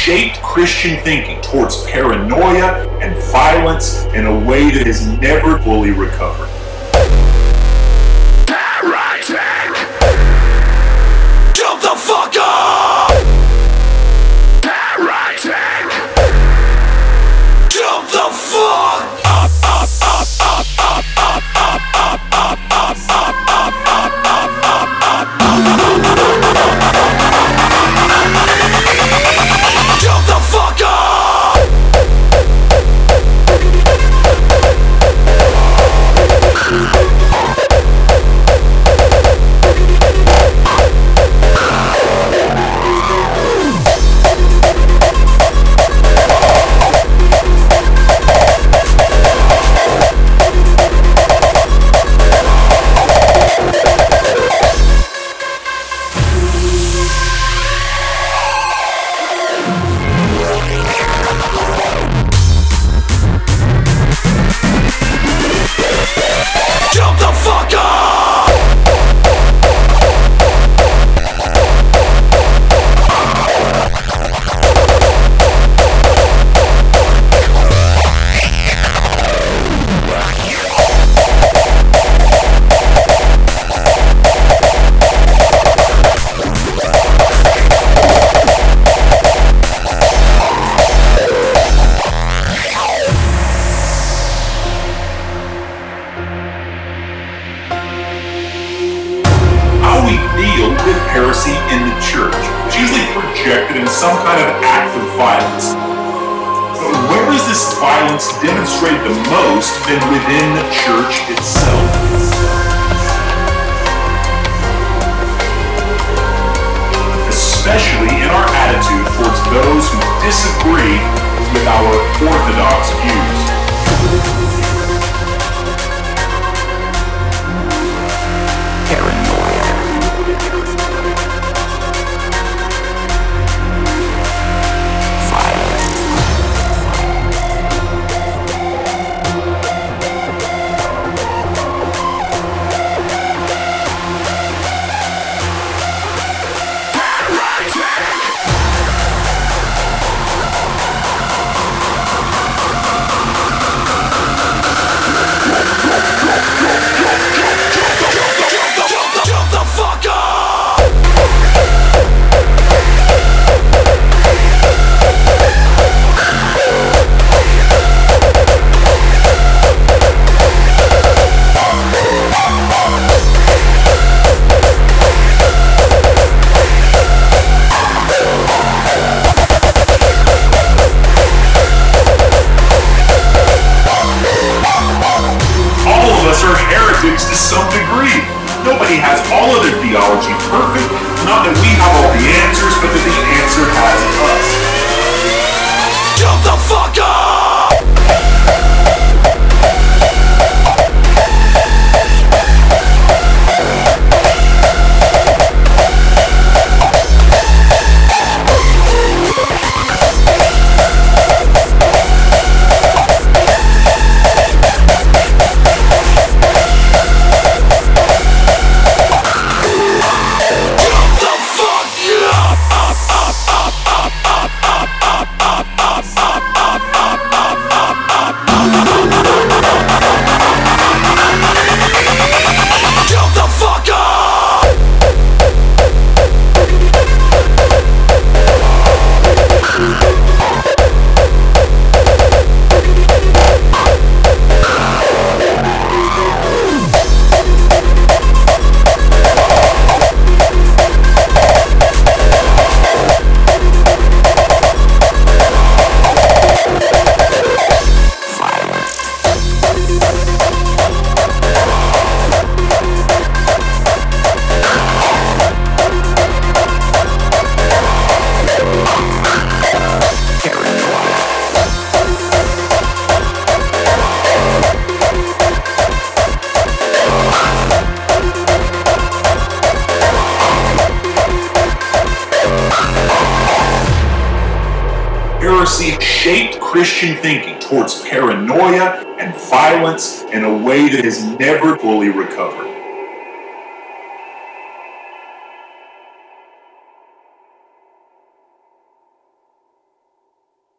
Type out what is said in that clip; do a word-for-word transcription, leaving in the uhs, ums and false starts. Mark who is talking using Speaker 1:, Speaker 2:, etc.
Speaker 1: shaped Christian thinking towards paranoia and violence in a way that has never fully recovered.
Speaker 2: Heretic! Jump the fuck up! Heretic! Jump the fuck up, up, up, up, up, up, up, up, up, up, up, up, up, up, up, jump the fuck up! Jump the fuck up!
Speaker 1: How we deal with heresy in the church, which is usually projected in some kind of act of violence. But where is this violence demonstrated the most than within the church itself? Especially in our attitude towards those who disagree with our orthodox views.
Speaker 2: Jump the fuck up!
Speaker 1: All of us are heretics to some degree. Nobody has all of their theology perfect. Not that we have all the answers, but that the answer has us.
Speaker 2: Jump the fuck up! Jump the fuck up!
Speaker 1: Heresy shaped Christian thinking towards paranoia and violence in a way that has never fully recovered.